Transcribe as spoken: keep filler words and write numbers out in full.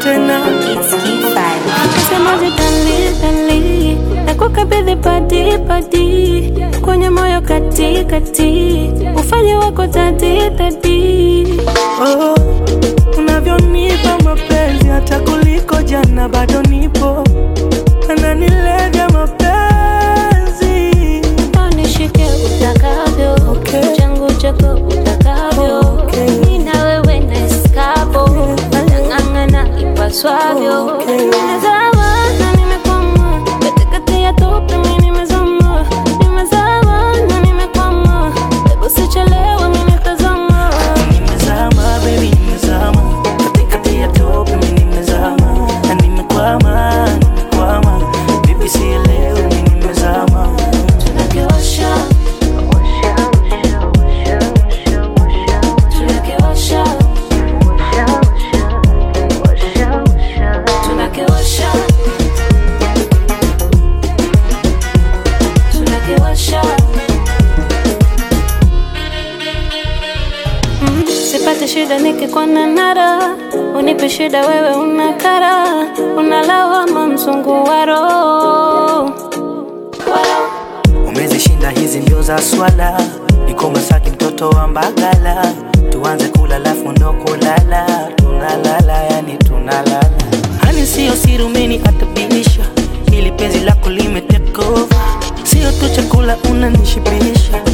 tena. It's Key Five. Sema jitali, tali nakukabidhi padi, padi kwenye moyo kati, kati ufanye wako tati, tati. Oh, unavyonipa mapenzi hata kuliko jana bado nipo. Ananilevya mapenzi. Nishike utakavyo, okay. Changu chako utakavyo, okay. Nina wewe na eskapo, okay. Nangangana ipaswavyo, okay. Nimezama na nimekwama, katikati ya tope mimi nimezama. Nimezama na nimekwama, hebu sichelewe mimi nitazama. Nimezama baby nimezama, katikati ya tope mimi nimezama. Na nimekwama, nimekwama, baby sielewi mimi nimezama. Tunakewasha, washa, washa, washa, washa, washa. Tunakewasha, washa, washa, washa, washa. Tunakewasha, tunakewasha. Mm, sipate shida nikikuona nara, unipe shida wewe unakara, unalawama mzungu wa roho. Umezishinda hizi ndio za swala, niko Masaki mtoto wa Mbagala. Tuanze kula lafu ndo kulala, tunalala yani tunalala. Hani sio siri umenikatabisha, ili penzi lako lime take over. Sio tu chakula unanishibisha,